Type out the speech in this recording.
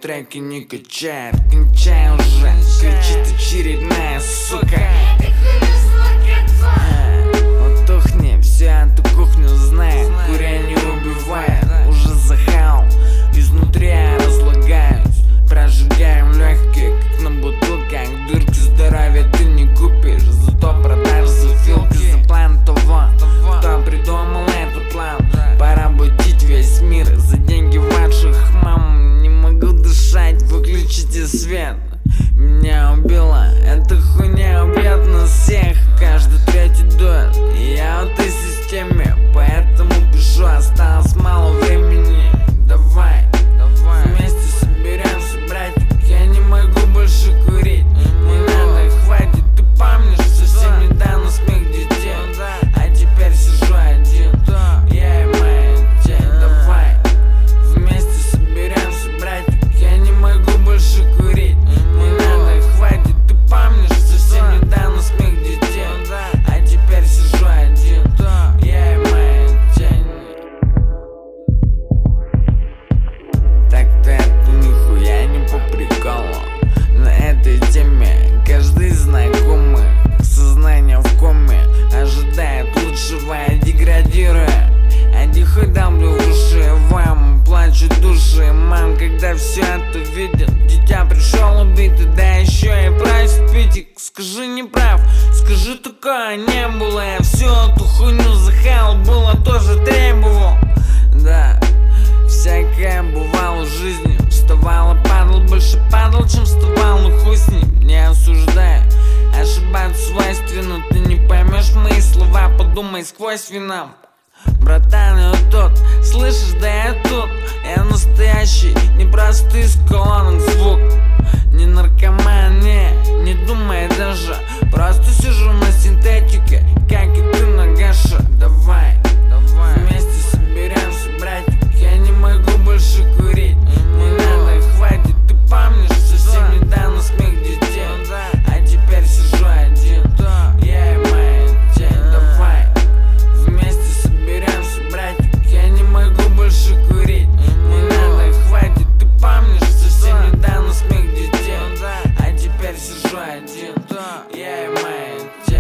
треки не качает. Кончай уже, кричит очередная сука. Утухни, все эту кухню знает. Курение убивает, уже захал. Изнутри я разлагаюсь, прожигаем легкие, как на бутылках. Дырки здоровья ты не купишь, зато продашь за филки. За план того, кто придумал этот план. Пора будить весь мир за деньги ваших мам. Не могу дышать, выключите свет. Меня убила эта хуйня, убьет нас всех. Каждый третий дует, и я в этой системе, поэтому пишу, осталось мало времени. Давай вместе соберемся, братик, я не могу больше курить. Не надо, хватит, ты помнишь, совсем недавно смех детей. А теперь сижу один, я и моя тень. Давай вместе соберемся, братик, я не могу больше курить. Не надо, хватит, ты помнишь, совсем недавно смех детей. А теперь сижу один, я и моя тень. Так-то это нихуя не по приколу. На этой теме каждый из знакомых сознание в коме, ожидает лучшего, деградируя. Один хуй давлю в уши вам, плачут души мам, когда все это видят. Дитя пришел убитый, да еще и просит пить. Скажи не прав, скажи такое не было. Я всю эту хуйню захаял, было тоже требовал. Да, всякое бывало в жизни. Вставал и падал, больше падал, чем вставал, но хуй с ним, не осуждаю. Ошибаться свойственно, ты не поймешь мои слова, подумай сквозь вина. Братан, я тут, слышишь, да я тут. Я настоящий, не просто из колонок звук. Не наркоман, не думай даже. Просто сижу на синтетике, как и ты на гаше. Давай вместе соберемся, братик, я не могу больше курить. Не надо, хватит, ты помнишь, совсем недавно смех детей. А теперь сижу один, я и моя тень. Давай вместе соберемся, братик, я не могу больше курить. Не надо, хватит, ты помнишь, совсем недавно смех детей. А теперь сижу один, я и моя тень.